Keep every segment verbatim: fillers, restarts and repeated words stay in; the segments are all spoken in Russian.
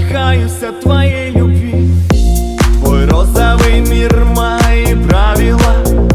задыхаюсь от твоей любви. Твой розовый мир, мои правила.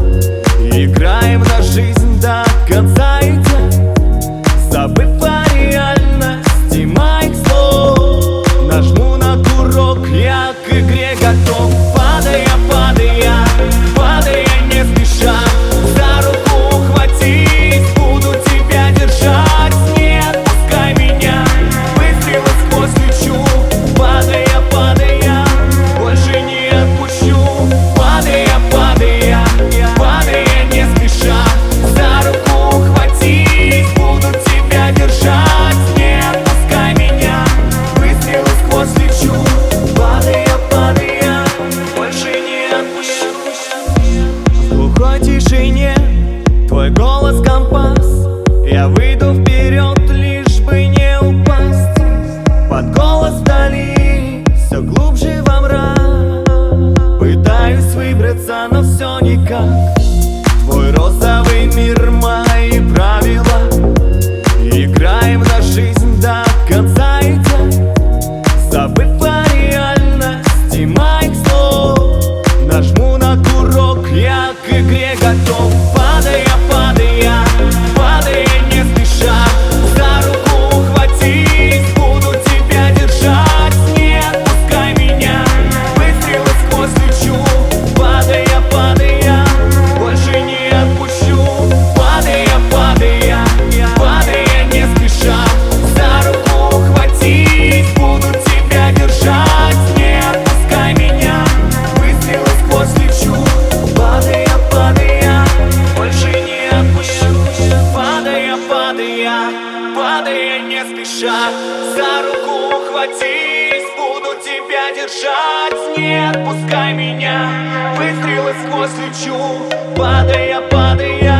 Играем на жизнь до конца идя, забыв о реальности моих слов. Нажму на курок, я к игре готов. Падая, падая, падая не спеша, за руку ухватись, буду тебя держать. Не отпускай меня, выстрелы сквозь лечу. Падая, падая, больше не отпущу. Падая, падая, падая не спеша, за руку ухватись, буду тебя держать. Не отпускай меня, выстрелы сквозь лечу. Падая, падая, больше не отпущу. В глухой тишине твой голос компас. Я выйду вперед, лишь бы не упасть. Под голос вдали, все глубже во мрак. Пытаюсь выбраться, но все никак. Твой розовый мир, мои правила. Играем на жизнь до конца идя, забыв о реальности моих слов. Нажму на курок, я к игре готов. Падая, падая, падая не спеша, за руку ухватись, буду тебя держать. Не отпускай меня, выстрелы сквозь лечу. Падая, падая, больше не отпущу. Падая, падая, падая не спеша, за руку ухватись, буду тебя держать. Не отпускай меня, выстрелы сквозь лечу. Падая, падая, больше не отпущу. Падая, падая, падая не спеша, за руку ухватись, буду тебя держать. Не отпускай меня, выстрелы сквозь лечу. Падая, падая.